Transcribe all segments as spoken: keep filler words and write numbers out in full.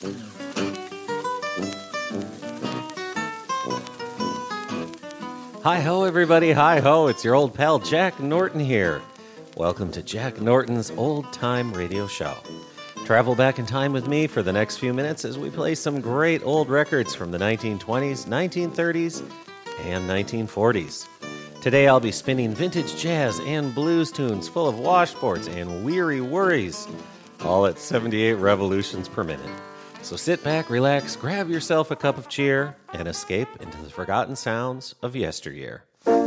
Hi-ho, everybody. Hi-ho. It's your old pal Jack Norton here. Welcome to Jack Norton's Old Time Radio Show. Travel back in time with me for the next few minutes as we play some great old records from the nineteen twenties, nineteen thirties, and nineteen forties. Today I'll be spinning vintage jazz and blues tunes full of washboards and weary worries, all at seventy-eight revolutions per minute. So sit back, relax, grab yourself a cup of cheer, and escape into the forgotten sounds of yesteryear.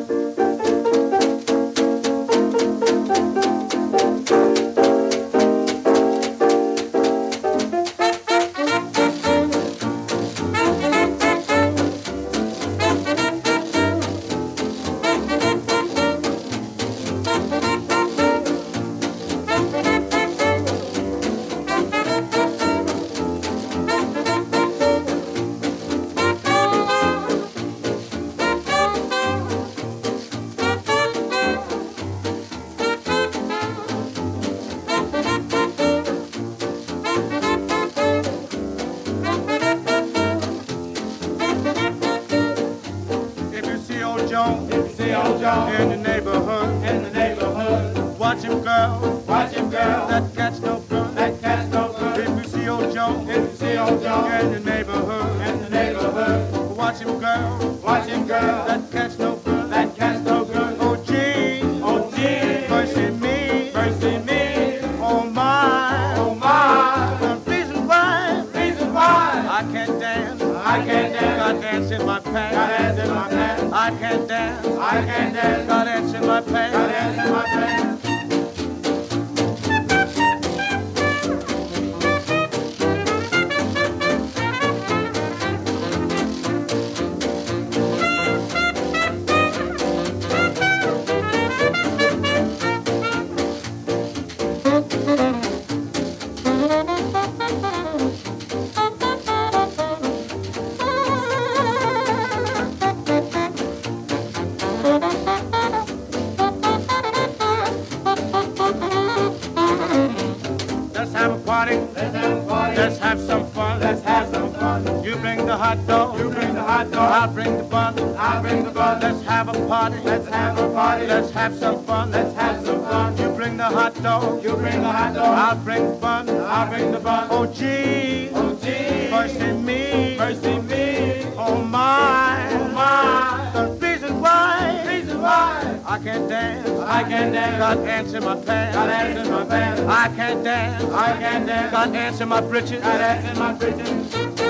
In my britches, got ass in my britches.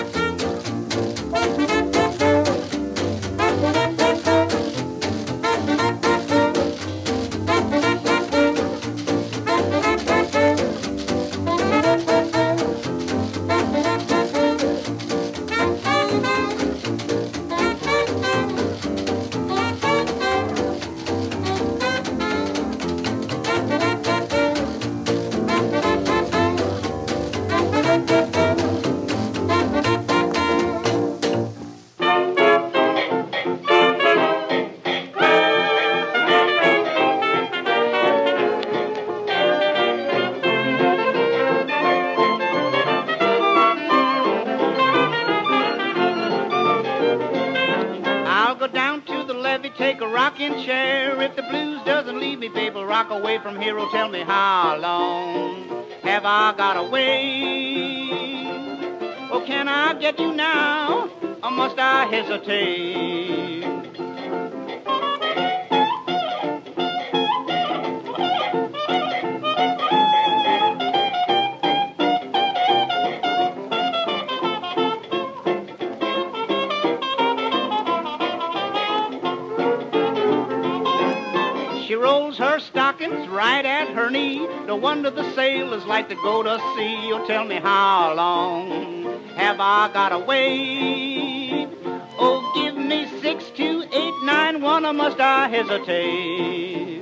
From here, oh, tell me how long have I got to wait? Oh, can I get you now, or must I hesitate? Right at her knee, no wonder the sailors like to go to sea. Oh, tell me how long have I got to wait? Oh, give me six, two, eight, nine, one, or must I hesitate?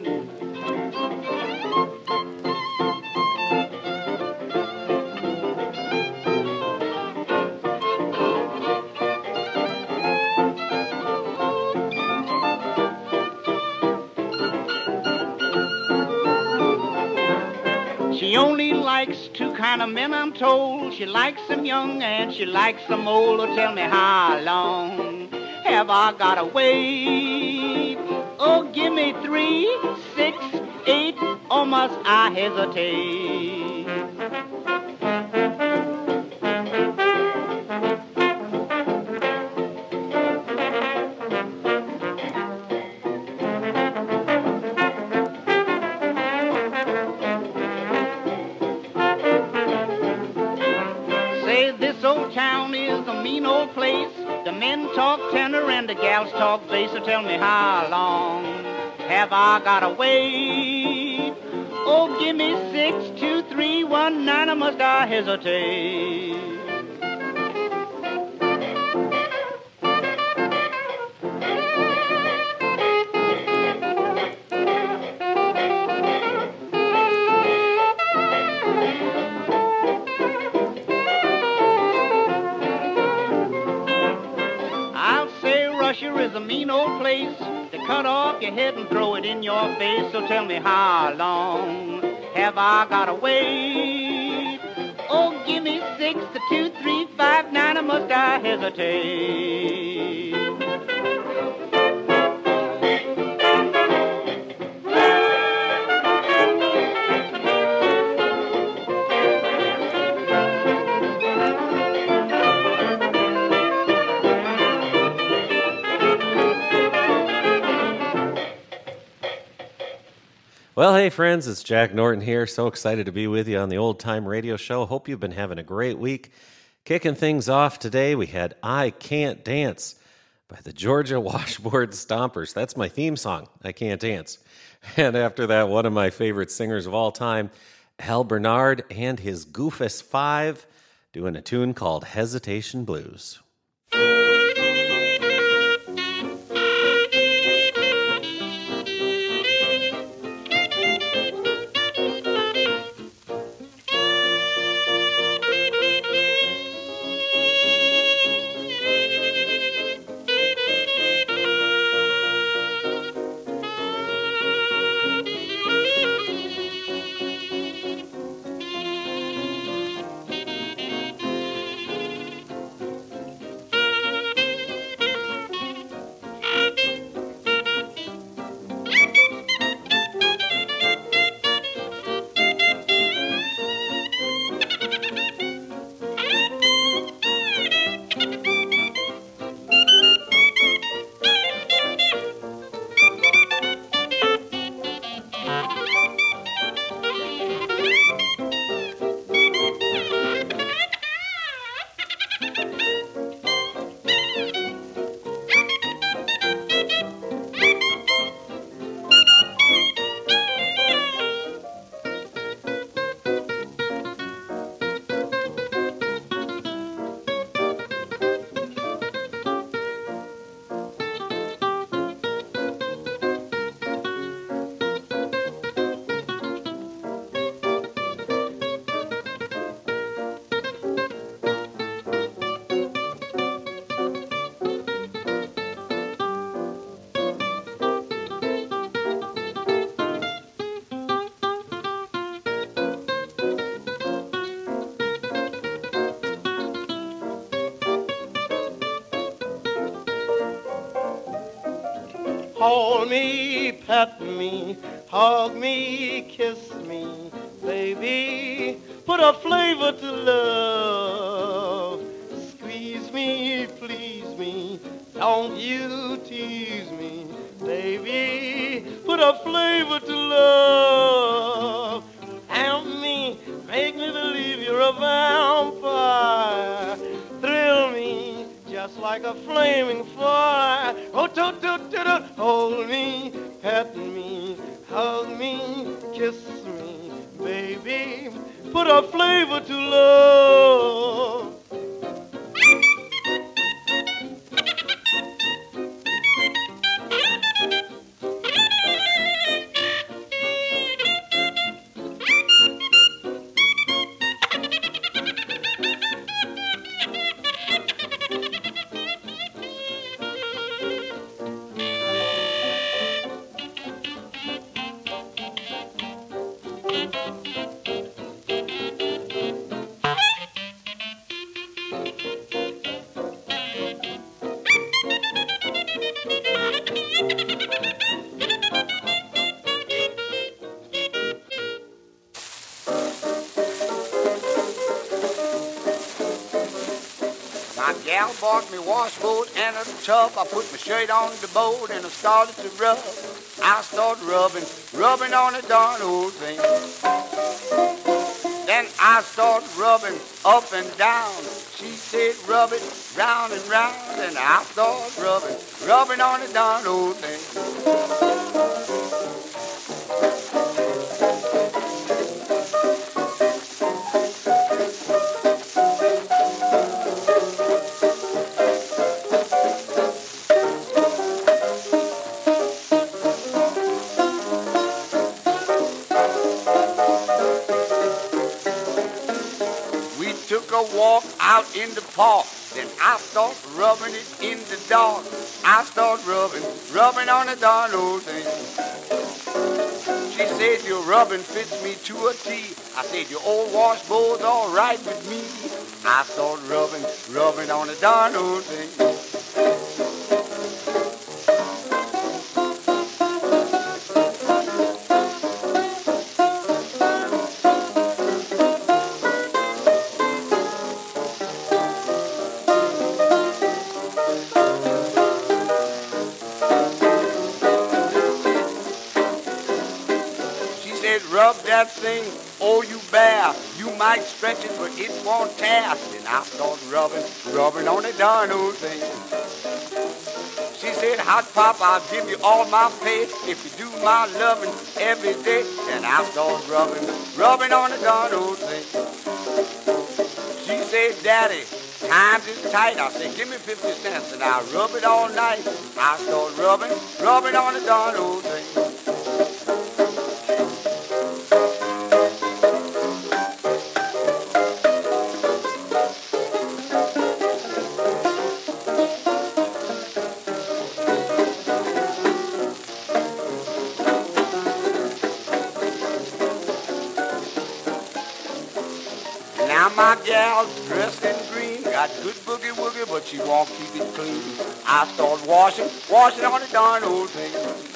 likes two kind of men, I'm told. She likes them young and she likes them old. Oh, tell me how long have I got to wait? Oh, give me three, six, eight, or must I hesitate? This old town is a mean old place. The men talk tenor and the gals talk bass. So tell me how long have I got to wait? Oh, give me six, two, three, one, nine, or must I hesitate? Russia is a mean old place to cut off your head and throw it in your face. So tell me how long have I got to wait? Oh, give me six, the two, three, five, nine, or must I hesitate? Well, hey, friends, it's Jack Norton here. So excited to be with you on the Old Time Radio Show. Hope you've been having a great week. Kicking things off today, we had I Can't Dance by the Georgia Washboard Stompers. That's my theme song, I Can't Dance. And after that, one of my favorite singers of all time, Al Bernard and his Goofus Five, doing a tune called Hesitation Blues. Hold me, pet me, hug me, kiss me, baby. Put a flavor to love. Squeeze me, please me, don't you tease me, baby. Put a flavor to love. Help me, make me believe you're a vampire. Thrill me just like a flaming fire. Oh, do, do, do, do. Hold me, pet me, hug me, kiss me, baby. Put a flavor to love. My gal bought me washboard and a tub. I put my shirt on the boat and I started to rub. I started rubbing, rubbing on the darn old thing. Then I started rubbing up and down. She said rub it round and round. And I started rubbing, rubbing on the darn old thing. Walk out in the park, then I start rubbing it in the dark. I start rubbing, rubbing on the darn old thing. She said your rubbing fits me to a T. I said your old washboard's all right with me. I start rubbing, rubbing on the darn old thing. Rub that thing, oh you bear, you might stretch it, but it won't tear. Then I start rubbing, rubbing on the darn old thing. She said, Hot Pop, I'll give you all my pay if you do my loving every day. Then I start rubbing, rubbing on the darn old thing. She said, Daddy, times is tight. I said, give me fifty cents and I'll rub it all night. I start rubbing, rubbing on the darn old thing. Now my gal's dressed in green, got good boogie woogie, but she won't keep it clean. I start washing, washing on the darn old thing.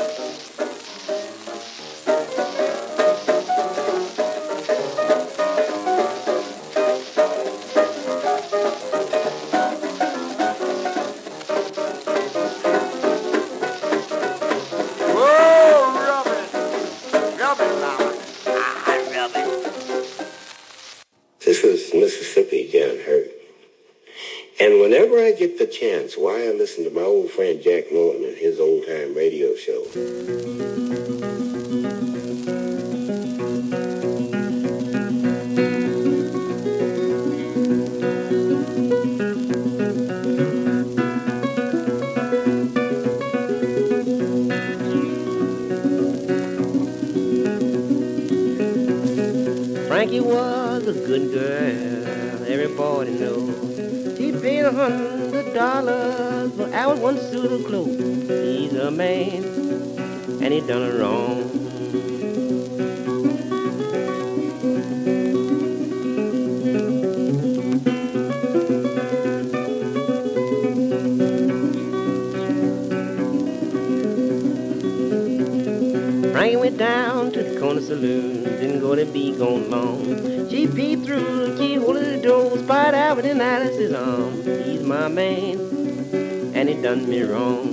Whoa, rub it, rub it, mama. I rub it. This is Mississippi John Hurt. And whenever I get the chance, why I listen to my old friend Jack Norton and his old-time radio show. Frankie was a good girl, everybody knows. He paid a hundred dollars for our one suit of clothes. He's a man, and he done it wrong. Frankie went down to the corner saloon, didn't go to be gone long. She peeped through the keyhole of the door, spied out in Alice's arms. He's my man, and he done me wrong.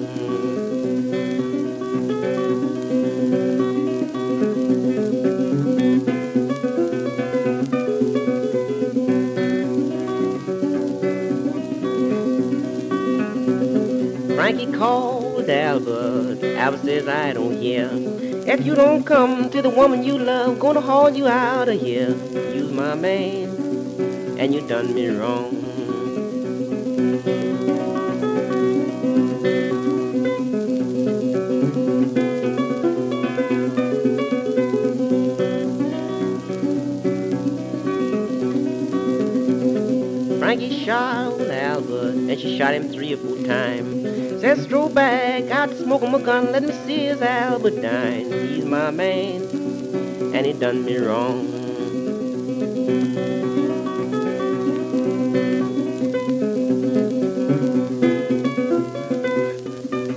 Frankie called Albert. Albert says, I don't hear. If you don't come to the woman you love, gonna haul you out of here. You's my man, and you done me wrong. Frankie shot Albert, and she shot him three or four times. Says, throw back, out to smoke him a gun, let me see his Albert dine. He's my man, and he done me wrong.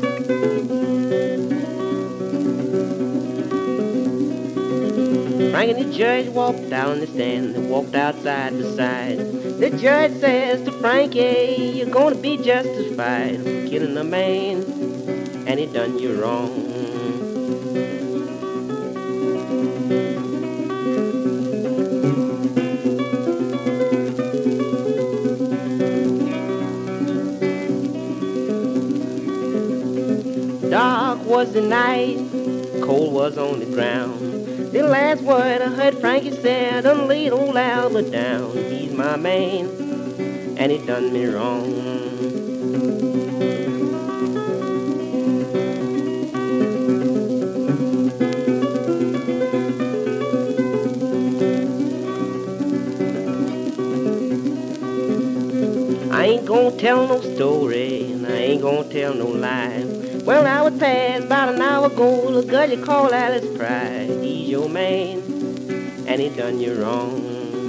Frankie Frank, the judge walked down the stand and walked outside beside. The judge says to Frankie, you're gonna be justified for killing a man, and he done you wrong. Dark was the night, cold was on the ground. The last word I heard Frankie said, done laid old Albert down. He's my man, and he done me wrong. I ain't gonna tell no story, and I ain't gonna tell no lie. Well, I was past about an hour ago, the girl you call Alice Pride. He's your man, and he done you wrong.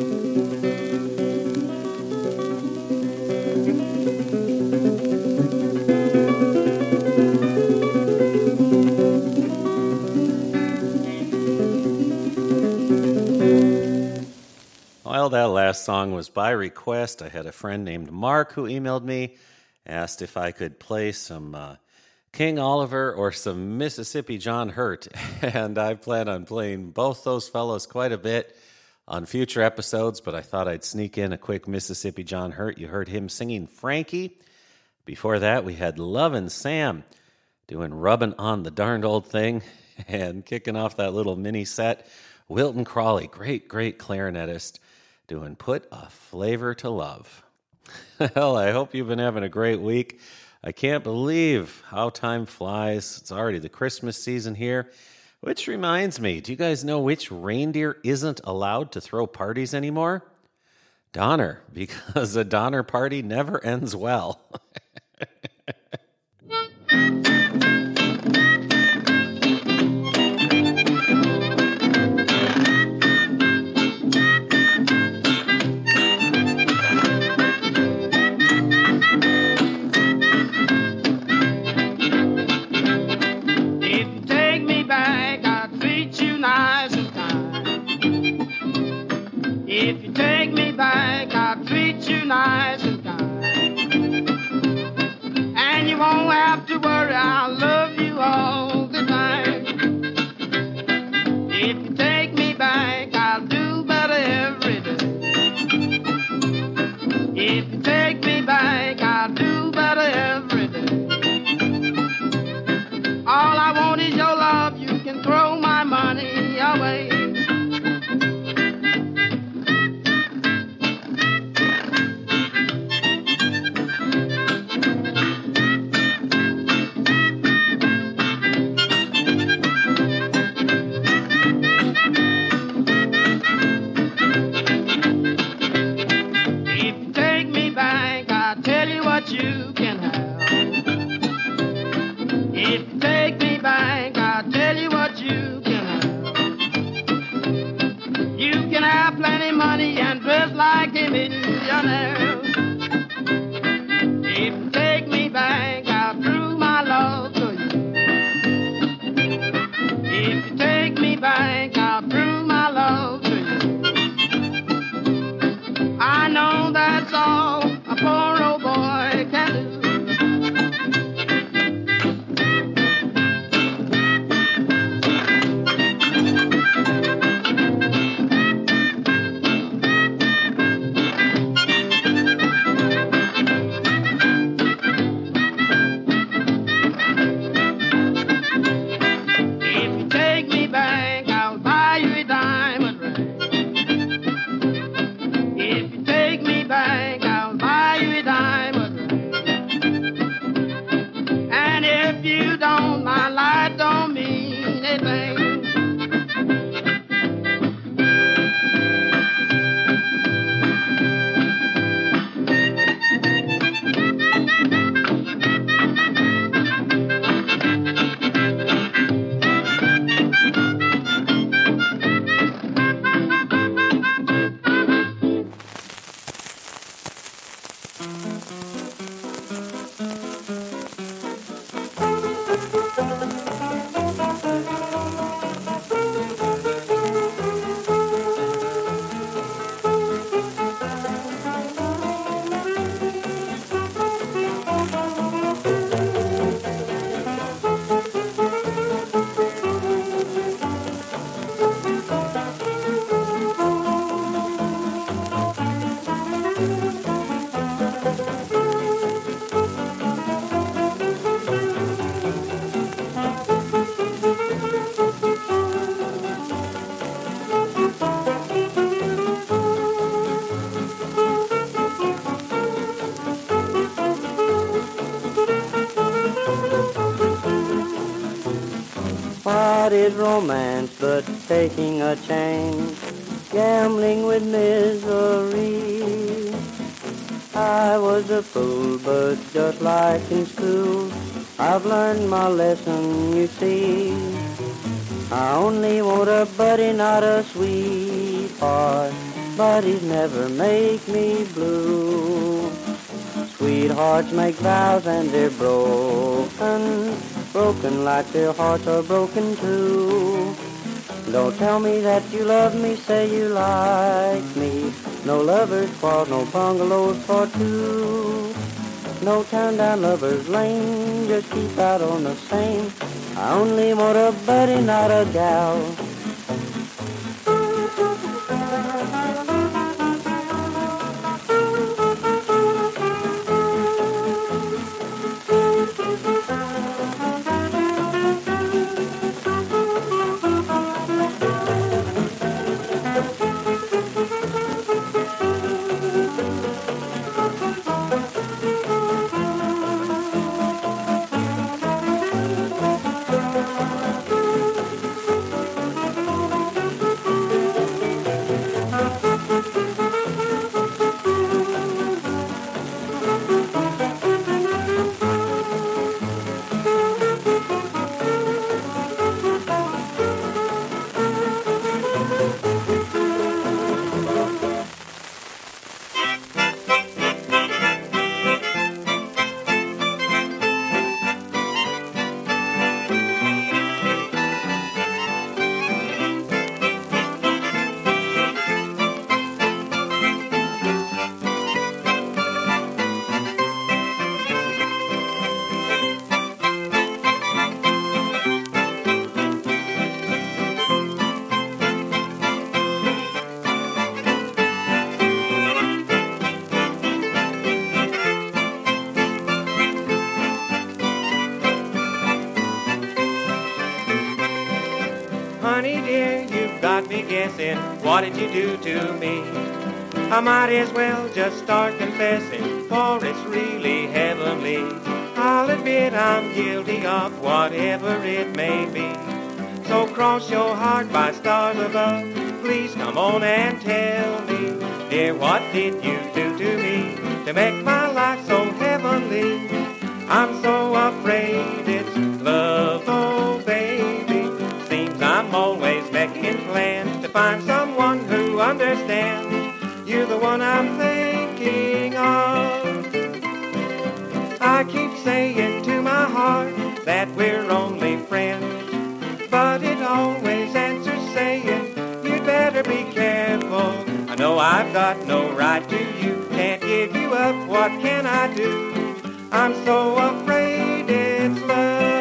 Well, that last song was by request. I had a friend named Mark who emailed me, asked if I could play some uh, King Oliver or some Mississippi John Hurt, and I plan on playing both those fellows quite a bit on future episodes, but I thought I'd sneak in a quick Mississippi John Hurt. You heard him singing Frankie. Before that, we had Lovin' Sam doing Rubbin' on the Darned Old Thing, and kicking off that little mini set, Wilton Crawley, great, great clarinetist, doing Put a Flavor to Love. Well, I hope you've been having a great week. I can't believe how time flies. It's already the Christmas season here, which reminds me, do you guys know which reindeer isn't allowed to throw parties anymore? Donner, because a Donner party never ends well. If you take me back, I'll treat you nice and kind. And you won't have to worry, I'll love you all the time. If you take me back, I'll do better every day. If you take me back, I'll do better every day. All I want is your love, you can throw my money away. You can have. If you take me back, I'll tell you what you can have. You can have plenty of money and dress like a millionaire. If you take me back, I'll prove my love to you. If you take me back, I'll prove my love to you. I know that's all a poor old boy can do. If you take me back, I'll buy you a diamond ring. If you take me back, I'll buy you a diamond ring. And if you don't, my life don't mean a thing. is romance but taking a chance, gambling with misery. I was a fool, but just like in school, I've learned my lesson, you see. I only want a buddy, not a sweetheart. Buddies never make me blue. Sweethearts make vows and they're broken, broken like their hearts are broken too. Don't tell me that you love me, say you like me. No lovers quarrel, no bungalows for two. No turn down lovers lane, just keep out on the same. I only want a buddy, not a gal. Honey dear, you've got me guessing, what did you do to me? I might as well just start confessing, for it's really heavenly. I'll admit I'm guilty of whatever it may be. So cross your heart by stars above, please come on and tell me, dear, what did you do to me to make my life so heavenly? I'm so afraid it's love, oh baby. Seems I'm always making plans to find someone who understands. You're the one I'm thinking of. I keep saying to my heart that we're only friends, but it always answers saying, you'd better be careful. I know I've got no right to you, can't give you up, what can I do? I'm so afraid it's love.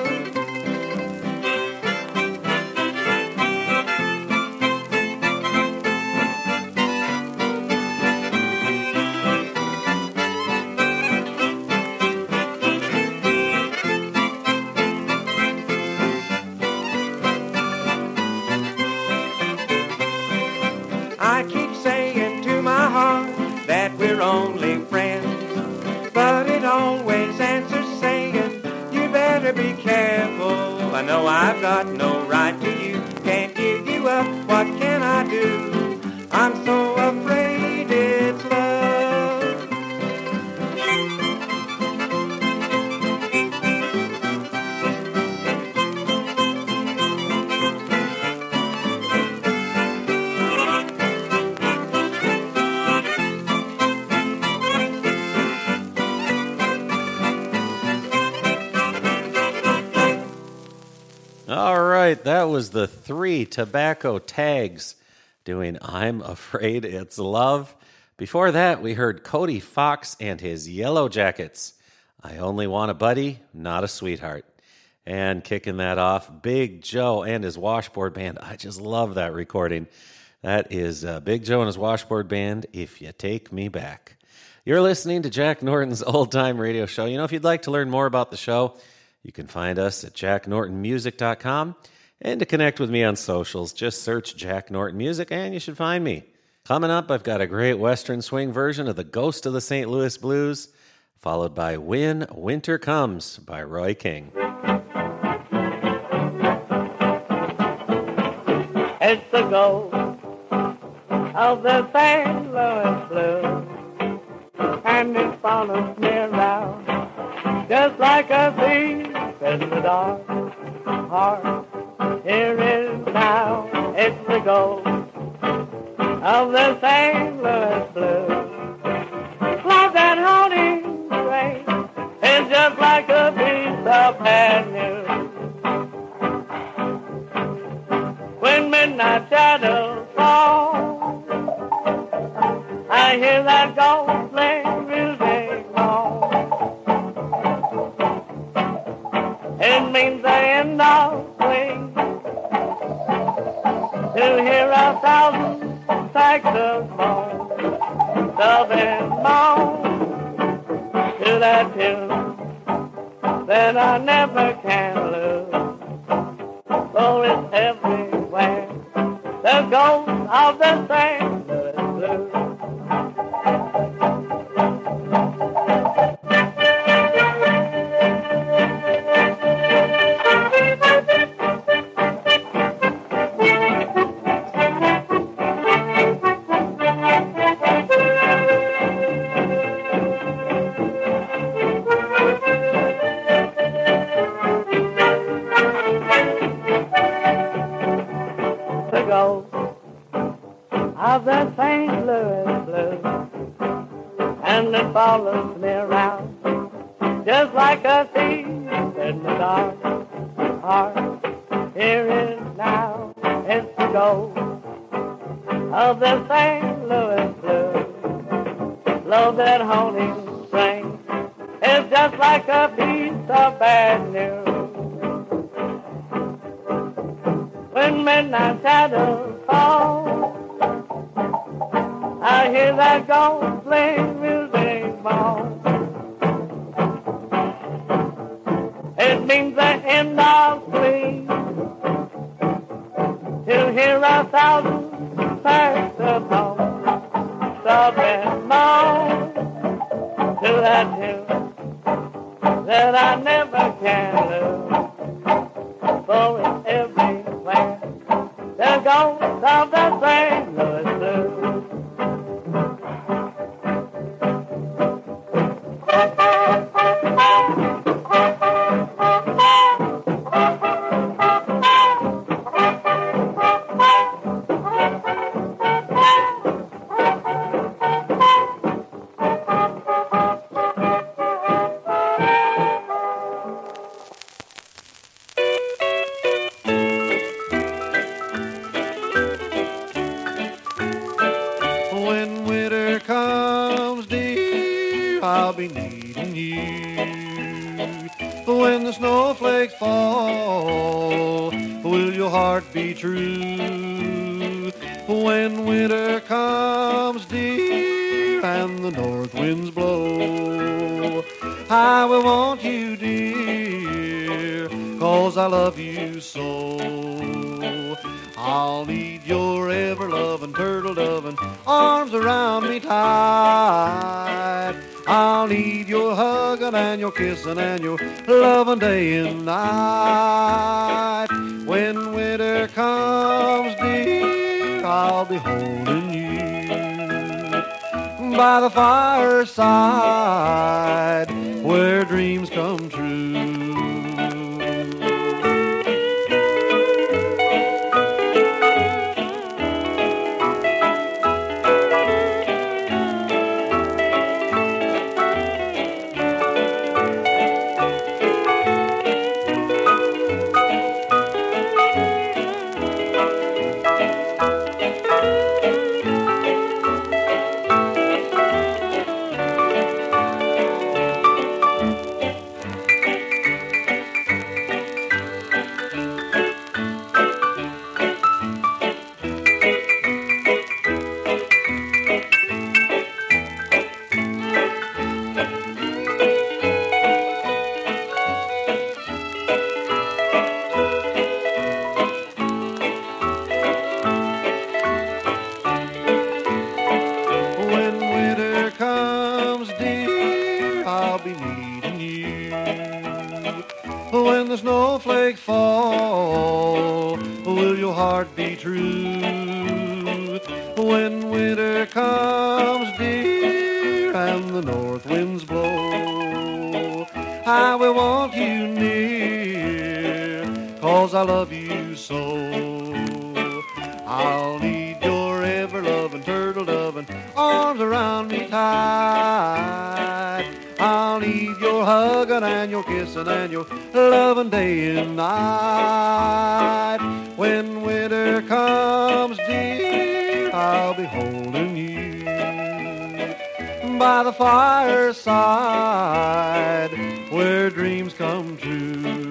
I keep saying to my heart that we're only friends, but it always answers saying, you better be careful. I know I've got no right to you, can't give you up, what can I do? I'm so afraid it's love. All right, that was the Three Tobacco Tags doing I'm Afraid It's Love. Before that, we heard Cody Fox and his Yellow Jackets. I Only Want a Buddy, Not a Sweetheart. And kicking that off, Big Joe and his Washboard Band. I just love that recording. That is uh, Big Joe and his Washboard Band, If You Take Me Back. You're listening to Jack Norton's Old Time Radio Show. You know, if you'd like to learn more about the show, you can find us at jack norton music dot com. And to connect with me on socials, just search Jack Norton Music and you should find me. Coming up, I've got a great Western swing version of The Ghost of the Saint Louis Blues, followed by When Winter Comes by Roy King. It's the gold of the Saint Louis blues, and it follows me around just like a thief in the dark. Heart, here is now. It's the gold of the Saint Louis blues. Love that haunting rain is just like a piece of bad news. When midnight shadows fall, I hear that gold-playing music long. It means the end of swing to hear a thousand saxophones dub and moan to that tune that I never can lose. So it's everywhere, the ghost of the Saint Louis blues. Of the Saint Louis blues, and it follows me around just like a thief in the dark. Heart, here is now. It's the gold of the Saint Louis blues. Love that haunting string is just like a piece of bad news. When midnight shadows fall, I hear that gold-playing music moan. It means the end of sleep to hear a thousand saxophones sob and moan to that tune that I never can lose. For it's everywhere, the ghost of the Saint Louis blues. True. When winter comes, dear, and the north winds blow, I will want you, dear, 'cause I love you so. I'll need your ever-loving, turtle-doving arms around me tight. I'll need your hugging and your kissing and your loving day and night. When winter comes, dear, I'll be holding you by the fireside where dreams come true. when the snowflakes fall, will your heart be true? When winter comes, dear, and the north winds blow, I will want you near, 'cause I love you so. I'll need your ever-loving, turtle-doving arms around me tight. I'll need your hugging and your kissing and your loving day and night. When winter comes, dear, I'll be holding you by the fireside where dreams come true.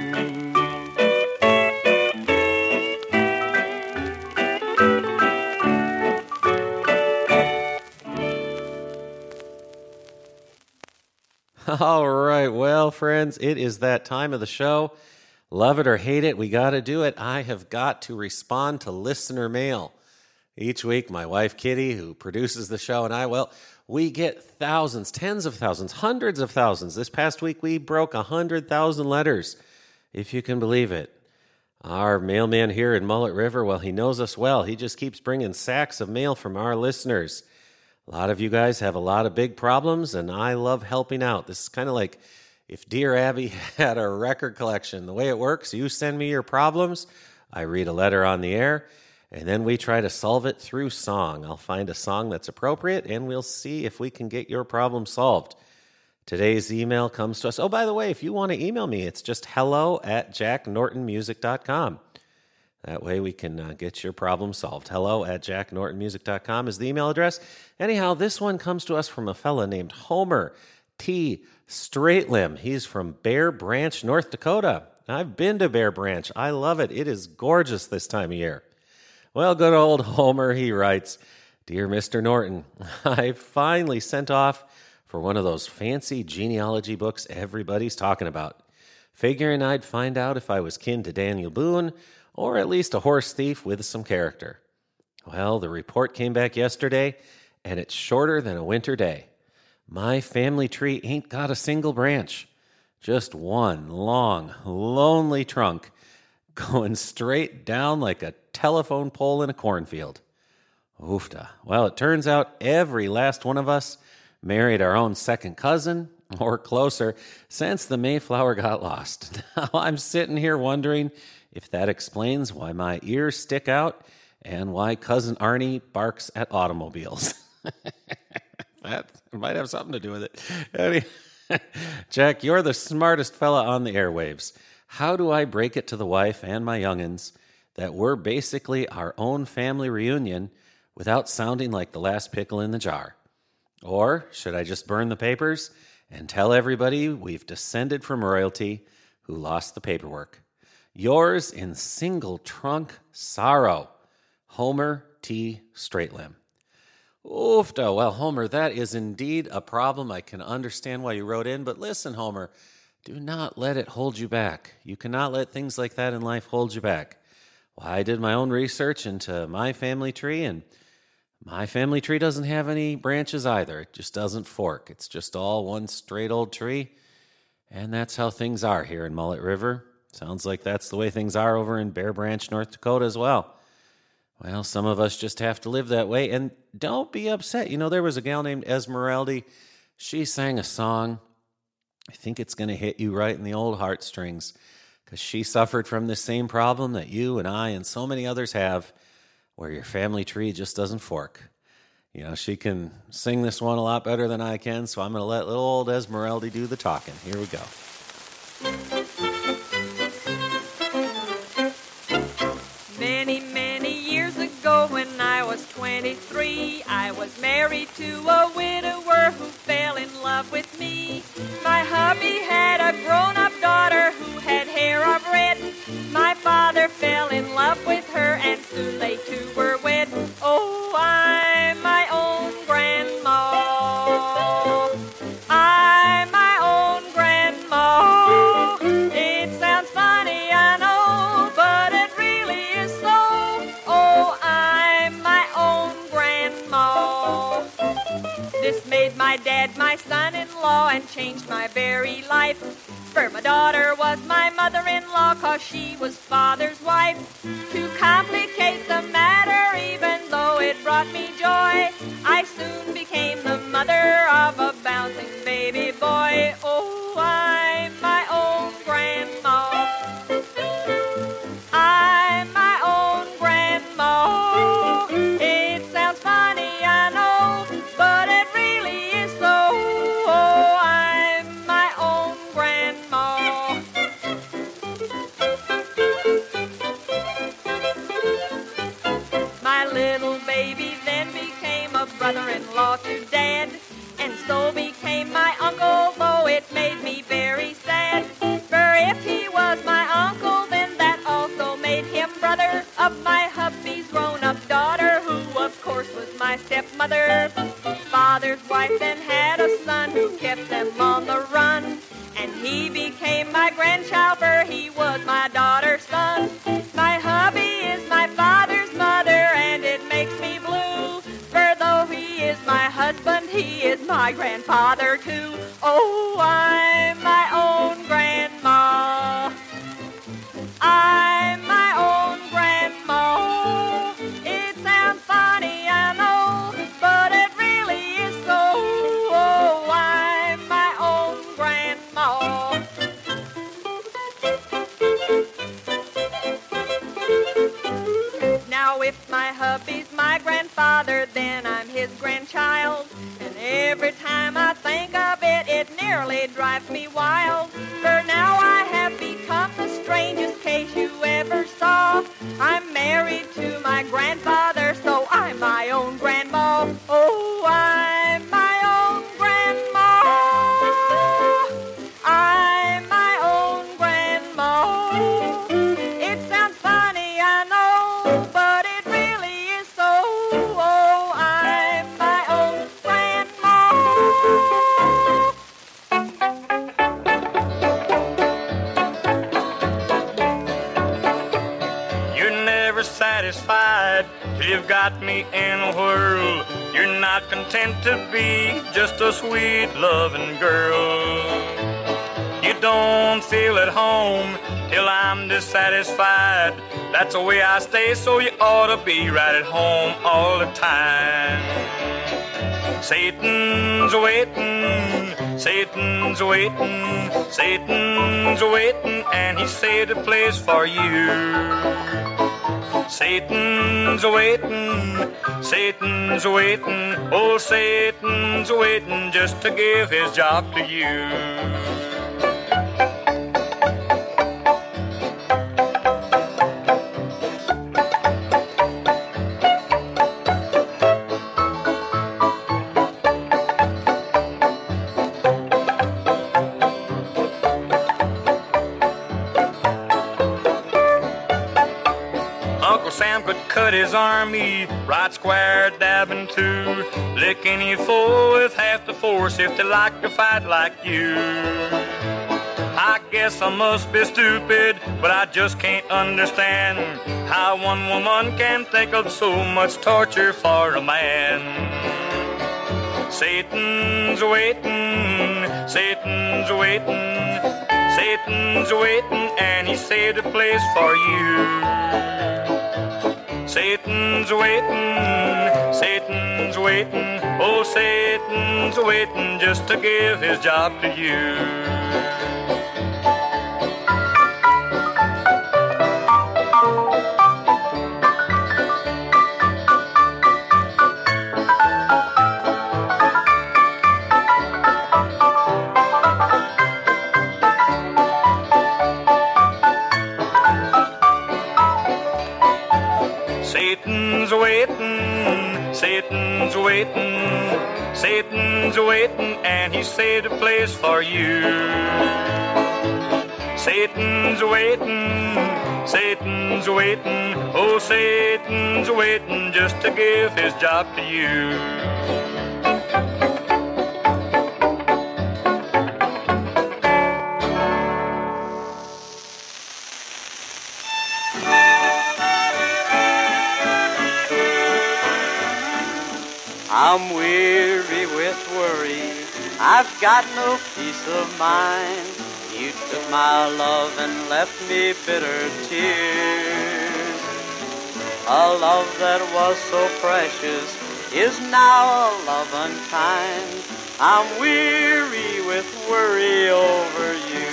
All right, well, friends, it is that time of the show. Love it or hate it, we got to do it. I have got to respond to listener mail. Each week, my wife, Kitty, who produces the show, and I, well, we get thousands, tens of thousands, hundreds of thousands. This past week, we broke one hundred thousand letters, if you can believe it. Our mailman here in Mullet River, well, he knows us well. He just keeps bringing sacks of mail from our listeners. A lot of you guys have a lot of big problems, and I love helping out. This is kind of like if Dear Abby had a record collection. The way it works, you send me your problems, I read a letter on the air, and then we try to solve it through song. I'll find a song that's appropriate, and we'll see if we can get your problem solved. Today's email comes to us. Oh, by the way, if you want to email me, it's just hello at jack norton music dot com. That way we can uh, get your problem solved. Hello at jack norton music dot com is the email address. Anyhow, this one comes to us from a fella named Homer T. Straightlim. He's from Bear Branch, North Dakota. I've been to Bear Branch. I love it. It is gorgeous this time of year. Well, good old Homer, he writes, Dear Mister Norton, I finally sent off for one of those fancy genealogy books everybody's talking about, figuring I'd find out if I was kin to Daniel Boone, or at least a horse thief with some character. Well, the report came back yesterday, and it's shorter than a winter day. My family tree ain't got a single branch, just one long, lonely trunk going straight down like a telephone pole in a cornfield. Oofta. Well, it turns out every last one of us married our own second cousin, or closer, since the Mayflower got lost. Now I'm sitting here wondering if that explains why my ears stick out and why Cousin Arnie barks at automobiles. That might have something to do with it. Anyway, Jack, you're the smartest fella on the airwaves. How do I break it to the wife and my young'uns that we're basically our own family reunion without sounding like the last pickle in the jar? Or should I just burn the papers and tell everybody we've descended from royalty who lost the paperwork? Yours in single trunk sorrow, Homer T. Straightlim. Oofta. Well, Homer, that is indeed a problem. I can understand why you wrote in, but listen, Homer, do not let it hold you back. You cannot let things like that in life hold you back. Well, I did my own research into my family tree, and my family tree doesn't have any branches either. It just doesn't fork. It's just all one straight old tree, and that's how things are here in Mullet River. Sounds like that's the way things are over in Bear Branch, North Dakota as well. Well, some of us just have to live that way, and don't be upset. You know, there was a gal named Esmeralda. She sang a song. I think it's going to hit you right in the old heartstrings, because she suffered from the same problem that you and I and so many others have, where your family tree just doesn't fork. You know, she can sing this one a lot better than I can, so I'm going to let little old Esmeralda do the talking. Here we go. Many, many years ago when I was twenty-three, I was married to a widower who fell in love with me. My hubby had a grown-up daughter who had hair of red. My father fell in love with her and soon they two were wed. Oh, I'm my own grandma. I'm my own grandma. It sounds funny, I know, but it really is so. Oh, I'm my own grandma. This made my dad met my son-in-law and changed my very life. For my daughter was my mother-in-law, 'cause she was father's wife. To complicate the matter, even though it brought me joy, I soon became the mother of a bouncing baby boy. Oh, I'm my own grandma. I'm my own grandma. It sounds funny, I know, but it really is so. Oh, I'm my own grandma. My little baby then became a brother-in-law to Dad, and so became my uncle, though it made me very sad. For if he was my uncle, then that also made him brother of my hubby's grown-up daughter, who of course was my stepmother. Father's wife then had a son who kept them on the run, and he became my grandchild, for he was my daughter's son. My hubby is my father's mother, and it makes me blue, for though he is my husband, he is my grandfather too. Oh, I'm my own grandma. I'm my own grandma. It sounds funny, I know, but it really is so. Oh, I'm my own grandma. Now if my hubby's my grandfather, then I'm his grandchild. And every time I think of it, it nearly drives me wild. For now I have become the strangest case you ever saw. I'm married to my grandfather, so I'm my own grandma. Oh, I'm my own grandma. I'm my own grandma. It sounds funny, I know, but it really is so. Oh, I'm my own grandma. You're never satisfied till you've got me in a whirl. You're not content to be just a sweet loving girl. You don't feel at home till I'm dissatisfied. That's the way I stay, so you ought to be right at home all the time. Satan's waiting, Satan's waiting, Satan's waiting, and he saved a place for you. Satan's waiting, Satan's waiting, oh, Satan's waiting just to give his job to you. Sam could cut his army right square dab in two, lick any foe with half the force if they like to fight like you. I guess I must be stupid, but I just can't understand how one woman can think of so much torture for a man. Satan's waiting, Satan's waiting, Satan's waiting, and he saved a place for you. Satan's waiting, Satan's waiting, oh, Satan's waiting just to give his job to you. Satan's waiting, Satan's waiting, Satan's waiting, and he saved a place for you. Satan's waiting, Satan's waiting, oh, Satan's waiting just to give his job to you. I'm weary with worry, I've got no peace of mind. You took my love and left me bitter tears. A love that was so precious is now a love unkind. I'm weary with worry over you.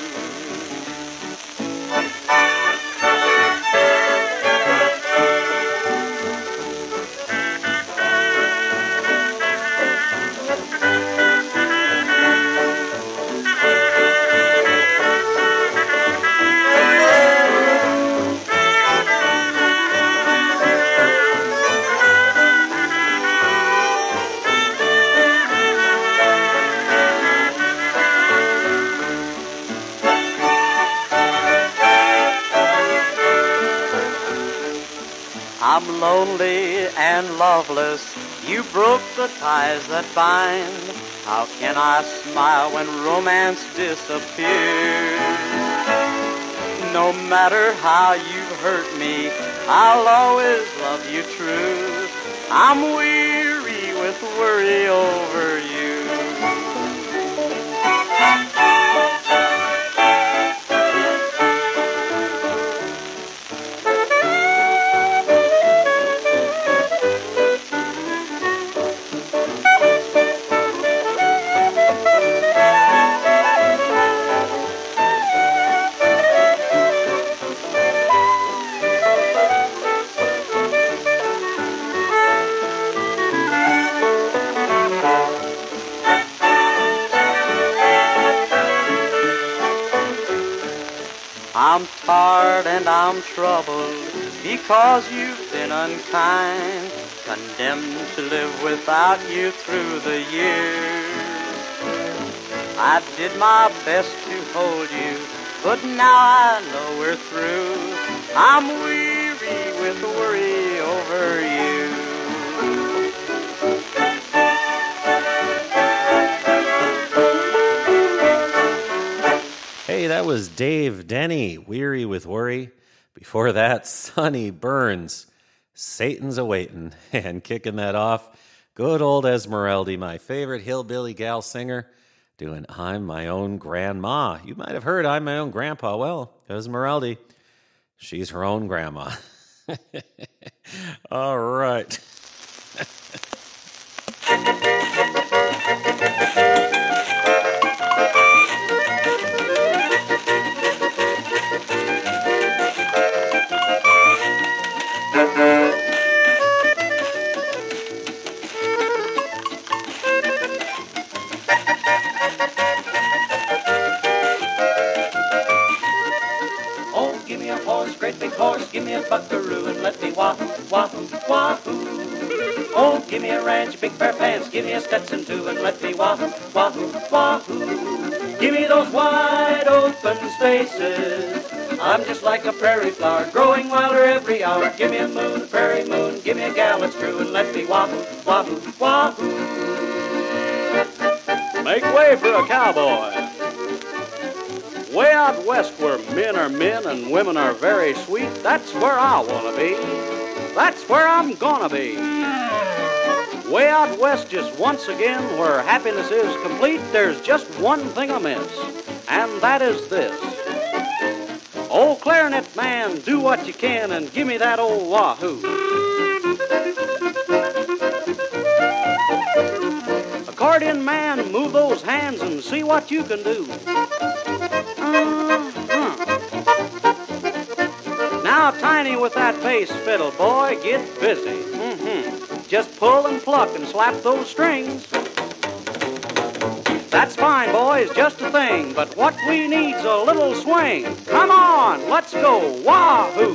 I'm lonely and loveless. You broke the ties that bind. How can I smile when romance disappears? No matter how you've hurt me, I'll always love you true. I'm weary with worry over you. I'm tired and I'm troubled because you've been unkind, condemned to live without you through the years. I did my best to hold you, but now I know we're through. I'm weary with worry over you. Hey, that was Dave Denny, Weary with Worry. Before that, Sonny Burns, Satan's A-Waitin'. And kicking that off, good old Esmeralda, my favorite hillbilly gal singer, doing I'm My Own Grandma. You might have heard I'm My Own Grandpa. Well, Esmeralda, she's her own grandma. All right. Big horse, give me a buckaroo and let me wahoo, wahoo, wahoo. Oh, give me a ranch, big pair of pants, give me a Stetson too and let me wahoo, wahoo, wahoo. Give me those wide open spaces. I'm just like a prairie flower, growing wilder every hour. Give me a moon, a prairie moon, give me a gal that's true and let me wahoo, wahoo, wahoo. Make way for a cowboy. Way out west where men are men and women are very sweet, that's where I want to be. That's where I'm gonna be. Way out west just once again where happiness is complete, there's just one thing amiss, and that is this. Oh, clarinet man, do what you can and give me that old wahoo. Accordion man, move those hands and see what you can do. Now, Tiny, with that bass fiddle, boy, get busy. Mm-hmm. Just pull and pluck and slap those strings. That's fine, boys, just a thing, but what we need's a little swing. Come on, let's go, wahoo!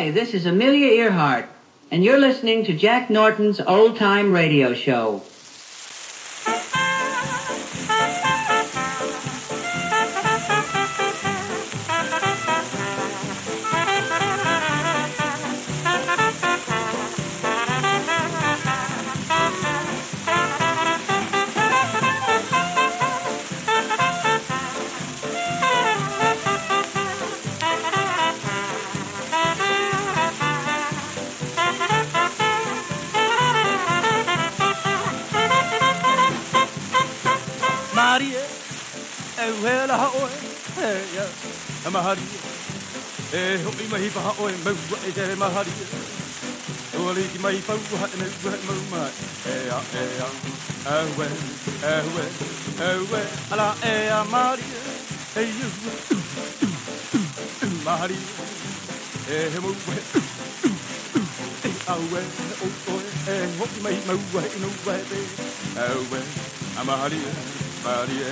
Hi, this is Amelia Earhart, and you're listening to Jack Norton's Old Time Radio Show. Maria, eh, well, I owe eh, yeah, Maria, eh, hope me my pa oe, mo, eh, Maria, oh, lady, my phone, what, no, what, mo, my, eh, eh, oh, well, oh, well, oh, well, ala, eh, Maria, eh, you, Maria, eh, mo, oh, well, oh, oh, eh, hope me my, mo, no, what, oh, well, I'm Maria. Maria.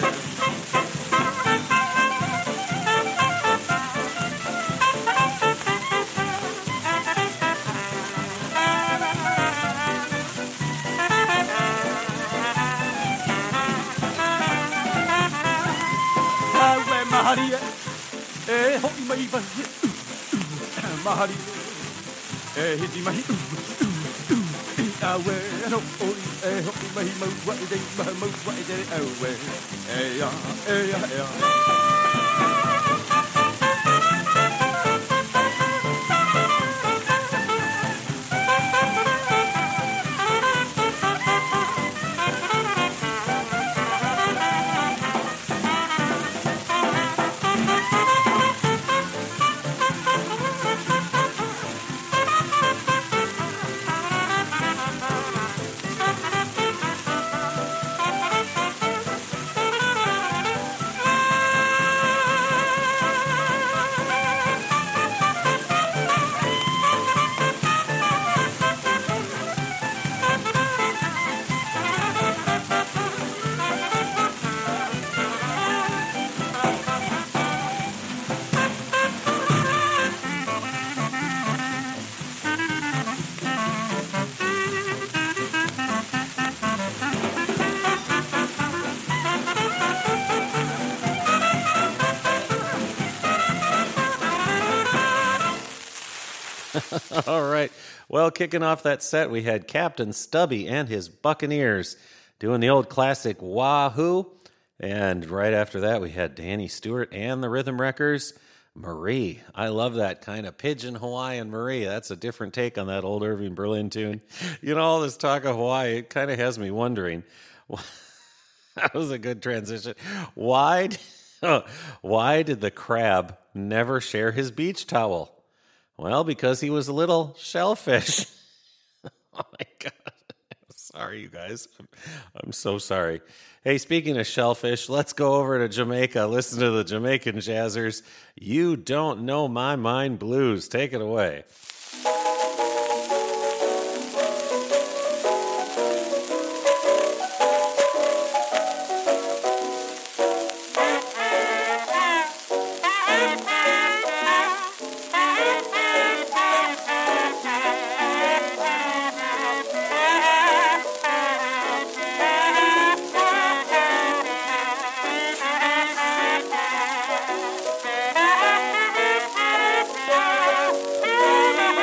Maria, eh, hope you may Maria, eh, hit my away, no, eh, hope you may move what they move what they away, eh, yeah, eh, yeah. All right. Well, kicking off that set, we had Captain Stubby and his Buccaneers doing the old classic Wahoo. And right after that, we had Danny Stewart and the Rhythm Wreckers, Marie. I love that kind of pidgin Hawaiian Marie. That's a different take on that old Irving Berlin tune. You know, all this talk of Hawaii, it kind of has me wondering. That was a good transition. Why, why did the crab never share his beach towel? Well, because he was a little shellfish. Oh, my God. Sorry, you guys. I'm, I'm so sorry. Hey, speaking of shellfish, let's go over to Jamaica. Listen to the Jamaican Jazzers. You Don't Know My Mind Blues. Take it away. Thank you.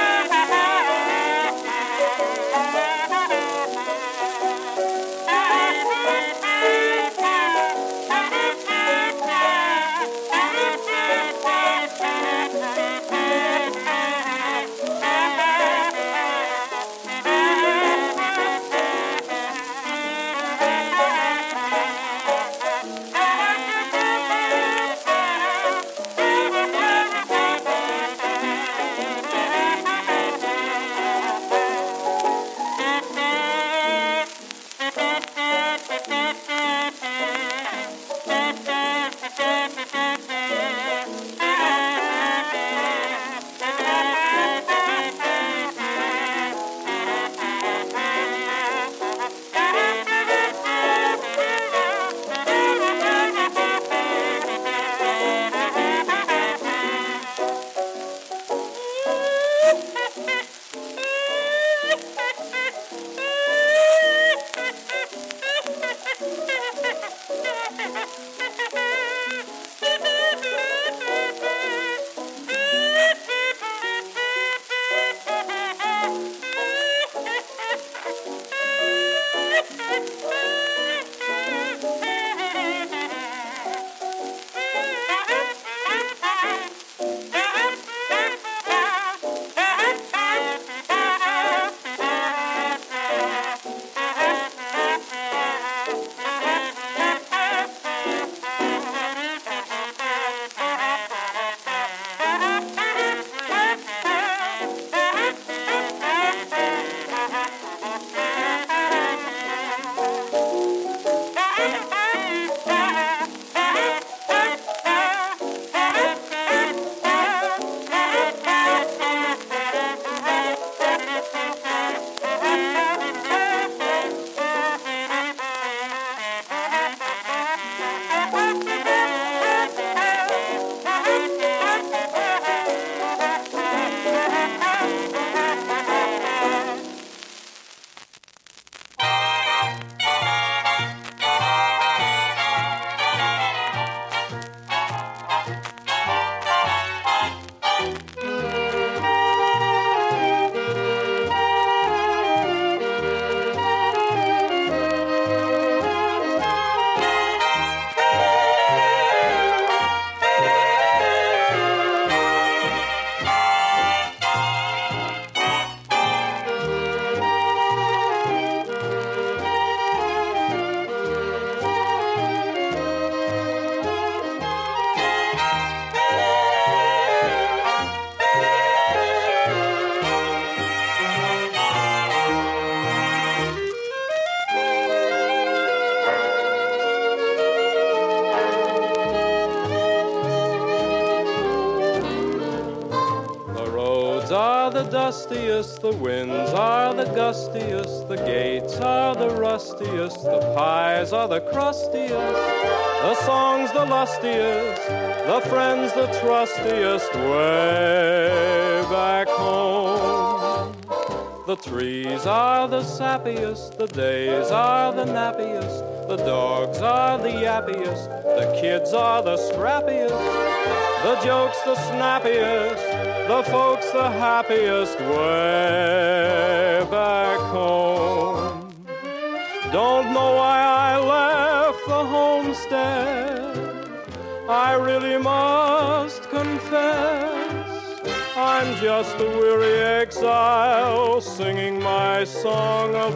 are the dustiest, the winds are the gustiest, the gates are the rustiest, the pies are the crustiest, the songs the lustiest, the friends the trustiest, way back home. The trees are the sappiest, the days are the nappiest, the dogs are the yappiest, the kids are the scrappiest, the jokes the snappiest, the folks the happiest, way back home. Don't know why I left the homestead, I really must confess, I'm just a weary exile singing my song of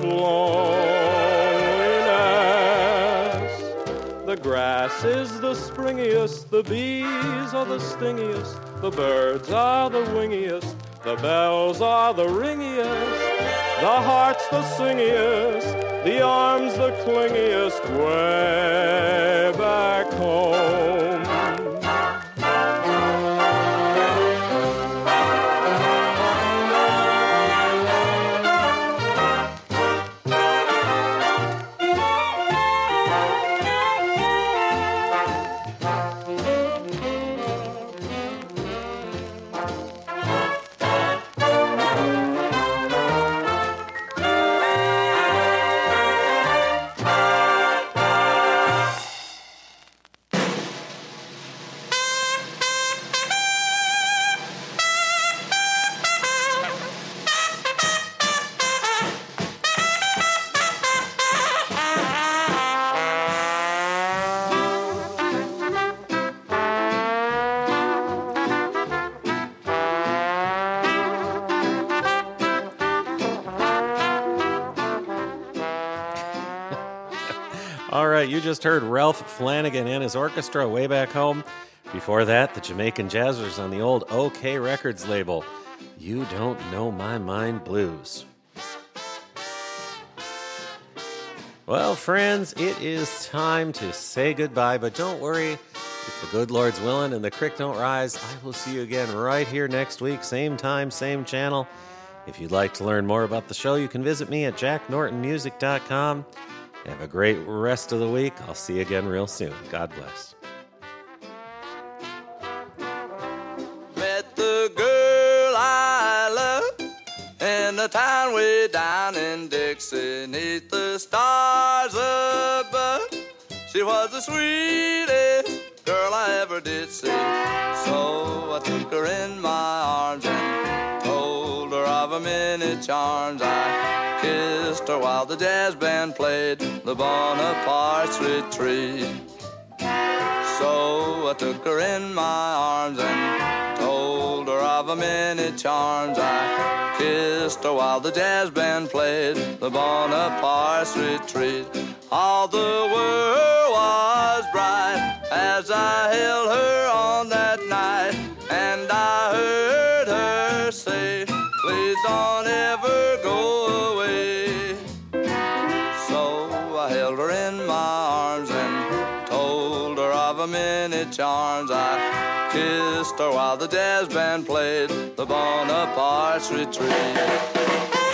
loneliness. The grass is the springiest, the bees are the stingiest, the birds are the wingiest, the bells are the ringiest, the heart's the singiest, the arms the clingiest, way back home. All right, you just heard Ralph Flanagan and his orchestra, Way Back Home. Before that, the Jamaican Jazzers on the old OK Records label, You Don't Know My Mind Blues. Well, friends, it is time to say goodbye, but don't worry. If the good Lord's willing and the creek don't rise, I will see you again right here next week, same time, same channel. If you'd like to learn more about the show, you can visit me at jack norton music dot com. Have a great rest of the week. I'll see you again real soon. God bless. Met the girl I love in the town way down in Dixie, neath the stars above. She was the sweetest girl I ever did see. So I took her in my arms and told her of her many charms. I kissed her while the jazz band played the Bonaparte's Retreat. So I took her in my arms and told her of her many charms. I kissed her while the jazz band played the Bonaparte's Retreat. All the world was bright as I held her on that night, and I heard her say, please don't ever go away. So I held her in my arms and told her of her many charms. I kissed her while the jazz band played the Bonaparte's Retreat.